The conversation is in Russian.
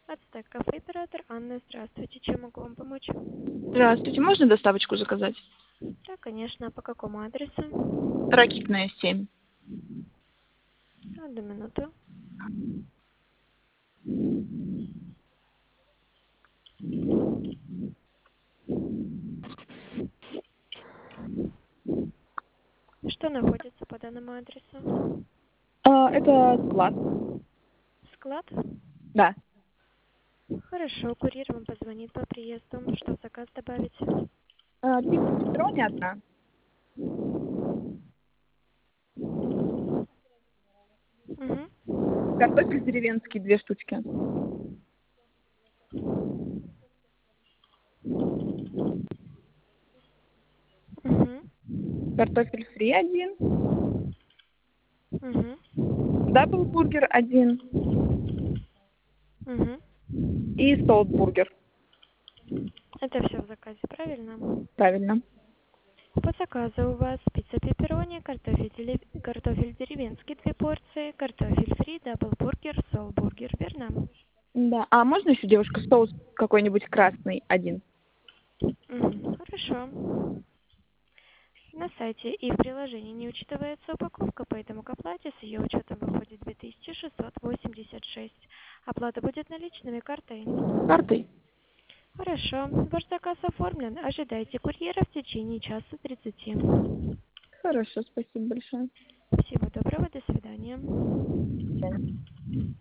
Ацтек кафе, оператор Анна. Здравствуйте. Чем могу вам помочь? Здравствуйте, можно доставочку заказать? Да, конечно. По какому адресу? Ракитная 7. Одну минуту. Что находится по данному адресу? Это склад. Склад? Да. Хорошо. Курьер вам позвонит по приезду. Что в заказ добавить? Пицца пепперони одна. Угу. Картофель деревенский 2 штучки. Угу. Картофель фри 1. Угу. Даблбургер 1. Угу. И соусбургер. Это все в заказе, правильно? Правильно. По заказу у вас пицца пепперони, картофель деревенский 2 порции, картофель фри, даблбургер, соулбургер, верно? Да. А можно еще, девушка, соус какой-нибудь красный 1? Хорошо. На сайте и в приложении не учитывается упаковка, поэтому к оплате с ее учетом выходит 2686. Оплата будет наличными картой. Картой? Хорошо. Ваш заказ оформлен. Ожидайте курьера в течение часа 30. Хорошо, спасибо большое. Всего доброго. До свидания. До свидания.